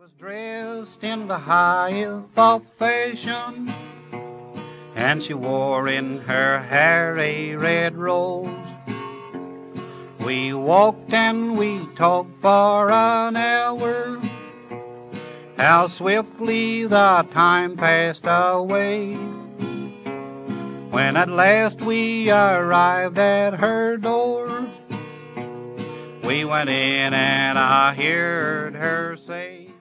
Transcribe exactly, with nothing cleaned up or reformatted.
Was dressed in the highest of fashion, and she wore in her hair a red rose. We walked and we talked for an hour, how swiftly the time passed away. When at last we arrived at her door, we went in and I heard her say,